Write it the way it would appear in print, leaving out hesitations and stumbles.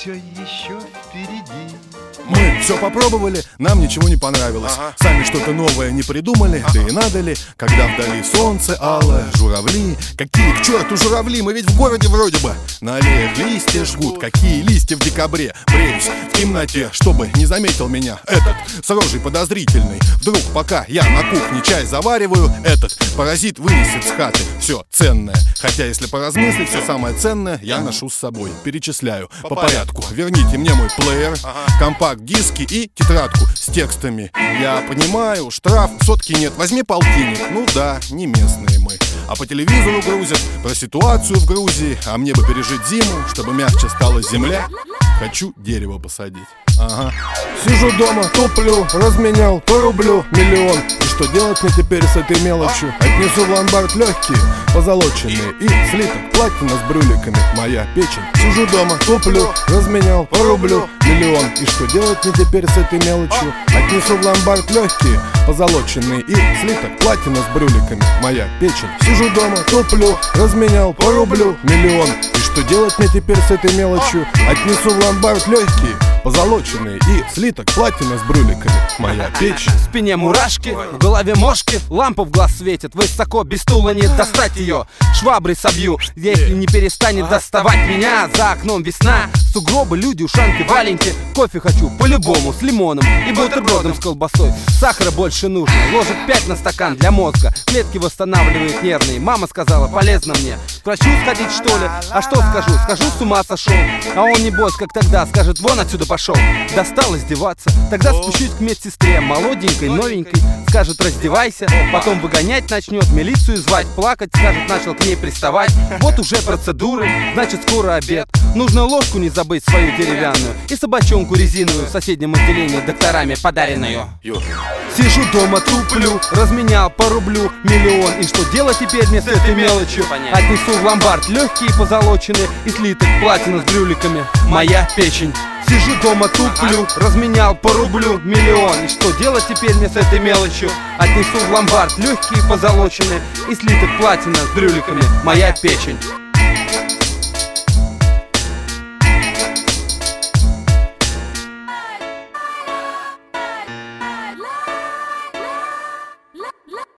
все еще впереди. Мы все попробовали, нам ничего не понравилось. Сами что-то новое не придумали, да и надо ли. Когда вдали солнце алое, журавли. Какие к черту журавли, мы ведь в городе вроде бы. На аллеях листья жгут, какие листья в декабре. Бреюсь в темноте, чтобы не заметил меня этот с рожей подозрительный. Вдруг пока я на кухне чай завариваю, этот паразит вынесет с хаты все ценное. Хотя если поразмыслить, все самое ценное я ношу с собой. Перечисляю по порядку. Верните мне мой плеер, компакт-диски и тетрадку с текстами. Я понимаю, штраф, сотки нет, возьми полтинник. Ну да, не местные мы. А по телевизору грузят про ситуацию в Грузии. А мне бы пережить зиму, чтобы мягче стала земля. Хочу дерево посадить. Ага. Сижу дома, туплю, разменял по рублю миллион. И что делать мне теперь с этой мелочью? Отнесу в ломбард легкие, позолоченные и слиток платина с брюликами. Моя печень. Сижу дома, туплю, разменял по рублю миллион. И что делать мне теперь с этой мелочью? Отнесу в ломбард легкие, позолоченные и слиток платина с брюликами. Моя печень. Сижу дома, туплю, разменял по рублю миллион. И что делать мне теперь с этой мелочью? Отнесу в ломбард легкие, позолоченные и слиток платина с брюликами. Моя печень. В спине мурашки, в голове мошки, лампа в глаз светит высоко, без стула не достать ее. Шваброй собью, если не перестанет доставать меня. За окном весна, сугробы, люди, ушанки, валенки. Кофе хочу по-любому, с лимоном и бутербродом с колбасой. Сахара больше нужно, ложек 5 на стакан для мозга. Клетки восстанавливает нервные. Мама сказала, полезно мне к врачу сходить, что ли? А что скажу? Скажу, с ума сошел. А он небось, как тогда, скажет, вон отсюда пошел. Достал издеваться, тогда спущусь к медсестре, молоденькой, новенькой. Скажет, раздевайся, потом выгонять начнет, милицию звать, плакать, скажет, начал к ней приставать. Вот уже процедуры, значит скоро обед. Нужно ложку не забыть свою деревянную и собачонку резиновую в соседнем отделении докторами подаренную. Сижу дома, туплю, разменял по рублю миллион. И что делать теперь мне с этой мелочью? Отнесу в ломбард легкие позолоченные и слиток платина с брюликами. Моя печень. Сижу дома, туплю, разменял по рублю миллион. И что делать теперь мне с этой мелочью? Отнесу в ломбард легкие позолоченные и слиток платина с брюликами. Моя печень.